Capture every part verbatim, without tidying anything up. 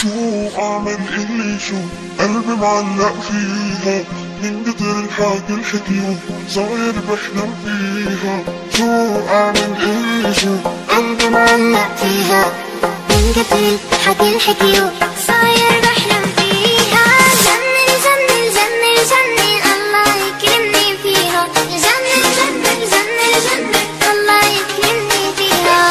شو اعمل اللي شو قلبي معلق فيها من كتر الحكي الحكيو صاير بحلم فيها. شو اعمل اللي شو قلبي معلق فيها من كتر الحكي الحكيو صاير بحلم فيها. جنن جنن جنن جنن الله يكرمني فيها. جنن جنن جنن جنن الله يكرمني فيها.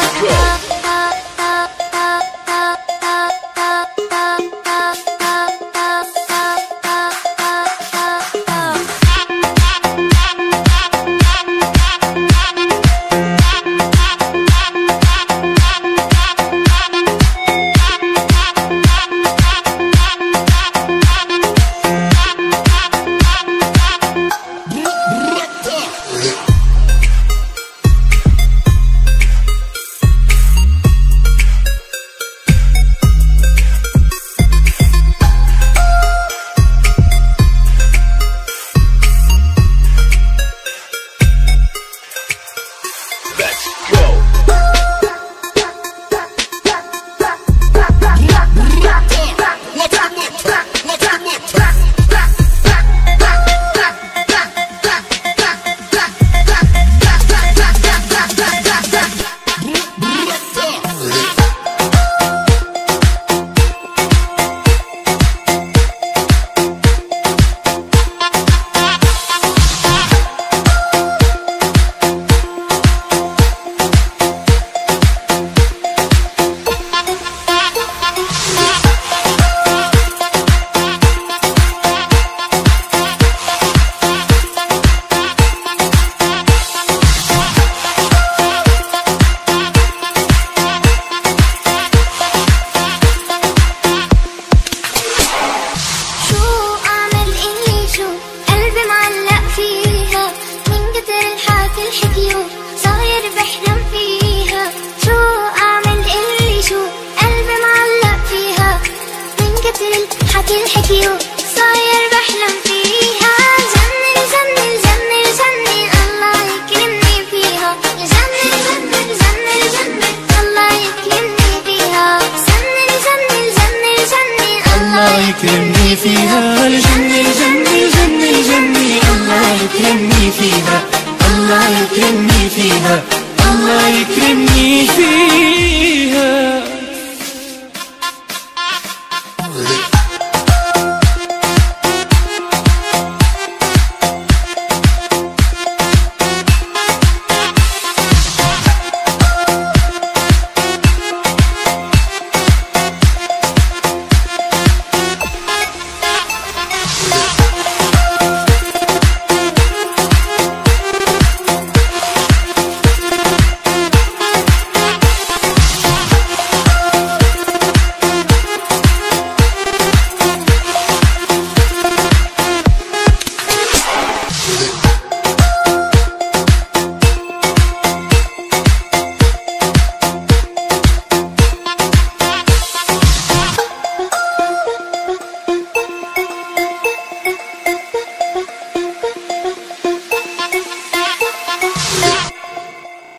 يكرمني فيها. الجنة الجنة الجنة الجنة الله يكرمني فيها. الله يكرمني فيها. الله يكرمني فيها.